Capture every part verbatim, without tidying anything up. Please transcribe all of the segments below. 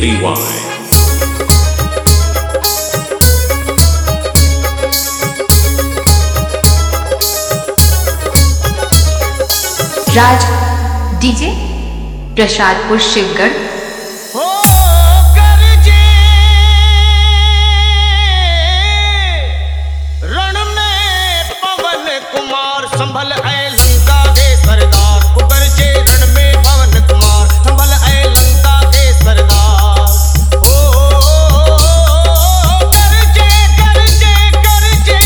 D Y. Raj DJ Prasadpur Shivgarh. रण में पवन कुमार संभल है लंका के सरदार, उगरचे रण में पवन कुमार संभल है लंका के सरदार। ओ गरजे गरजे गरजे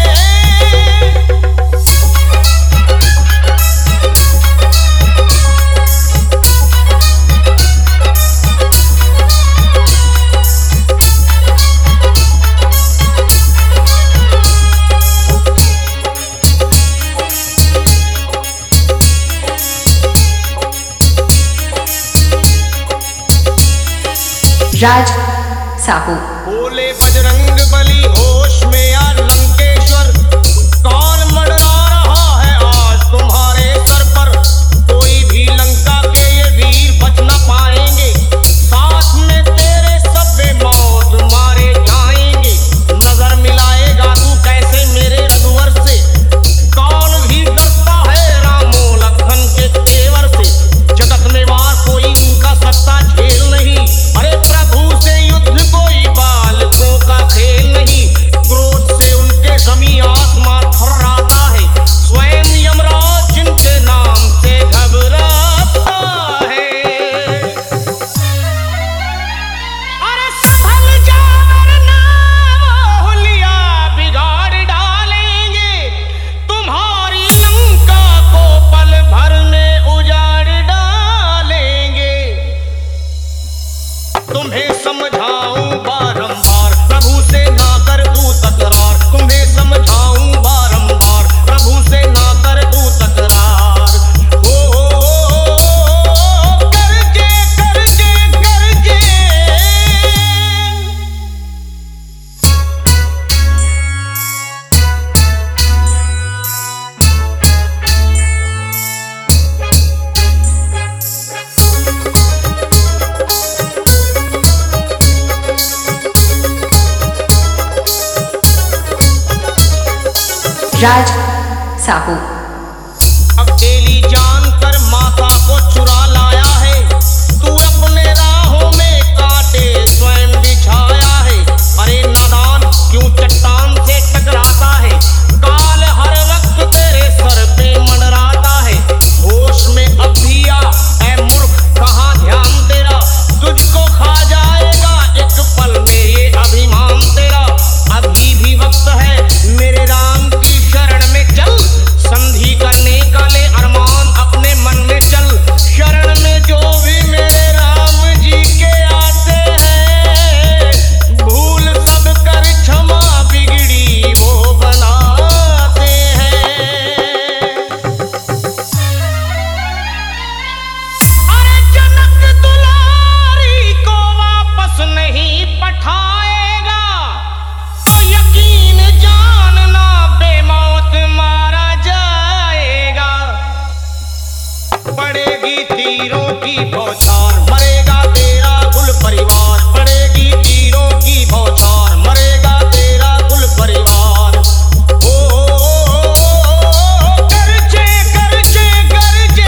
राज साहू। बोले बजरंग बली होश में या लंकेश्वर, कौन मंडरा रहा है आज तुम्हारे सर पर। कोई भी लंका के ये वीर बच न पाएंगे, साथ में तेरे सब्बे मौत मारे जाएंगे। नजर मिलाएगा तू कैसे मेरे रघुवर से, कौन भी डरता है रामो लखन के तेवर से। जगत में वार कोई इनका सत्ता झेल नहीं, अरे प्रभु से युद्ध कोई बालकों का खेल नहीं। क्रोध से उनके जमी आसमां थर्राता है, स्वयं यमराज जिनके नाम से घबराता है। अरे संभल जा वरना हुलिया बिगाड़ डालेंगे, तुम्हारी लंका को पल भर में उजाड़ डालेंगे। तुम्हें समझाऊं बारंबार प्रभु से ना कर तू तकरार, तुम्हें समझाऊं बारंबार प्रभु से ना कर तू तकरार। ओ गरजे गरजे गरजे राज साहू। अकेली जानकर माता को चुरा लाया है, तू अपने राहों में कांटे स्वयं बिछाया है। अरे नादान क्यों चट्टान से टकराता है, काल हर वक्त तेरे सर पे मंडराता है। होश में अब भी आ ऐ मूर्ख, कहाँ ध्यान तेरा, तुझको खा जाएगा एक पल में ये अभिमान तेरा। अभी भी वक्त है मेरे राम की शरण में चल, संधि करने का ले अरमान अपने मन में चल। शरण में जो भी मेरे राम जी के आते हैं, भूल सब कर क्षमा बिगड़ी वो बनाते हैं। अरे जनक दुलारी को वापस नहीं पठाएगा, तो यकीन जानना बेमौत मारा जाएगा। पड़ेगी तीरों की बौछार मरेगा तेरा कुल परिवार, पड़ेगी तीरों की बौछार मरेगा तेरा कुल परिवार। ओ गरजे गरजे गरजे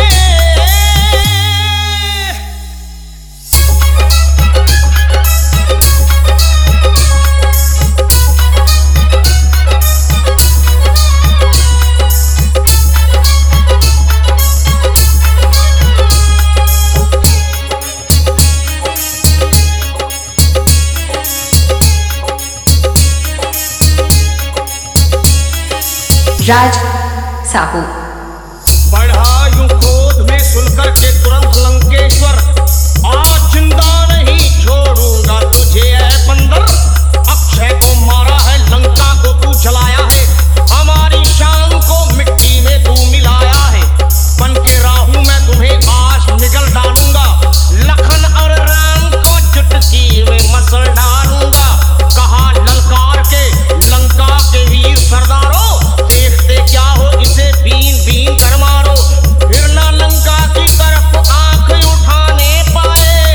राज साहू। बढ़ा यूं क्रोध में सुनकर के तुरंत लंकेश्वर, आज जिंदा नहीं छोड़ूंगा तुझे ऐ बंदर। अक्षय को मारा है, लंका को तू जलाया है, हमारी शान को मिट्टी में तू मिलाया है। बन के राहु मैं तुम्हें आज निगल डालूंगा, लखन और राम को चुटकी में मसल डालूंगा। कहा ललकार के लंका के वीर सरदारों, देखते क्या हो इसे बीन बीन कर मारो, फिर ना लंका की तरफ आंख उठाने पाए।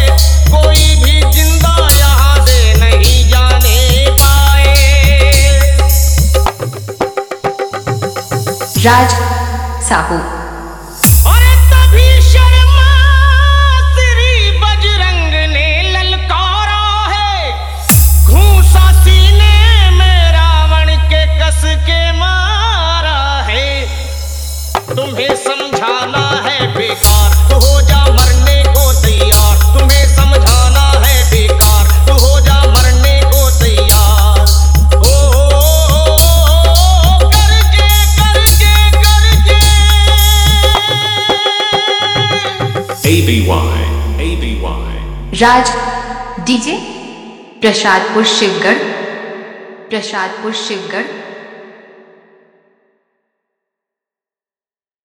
राज साहू अरे तभी शर्मा श्री बजरंग ने ललकारा है, घूंसा सीने में रावण के कस के मारा है। तुम्हें समझाना है बेकार, तो हो जा मरने को तैयार। तुम्हें समझाना है बेकार, तो हो जा मरने को तैयार। ओ, ओ, ओ, ओ करके करके करके A B Y A B Y Raj DJ Prasadpur Shivgarh Prasadpur Shivgarh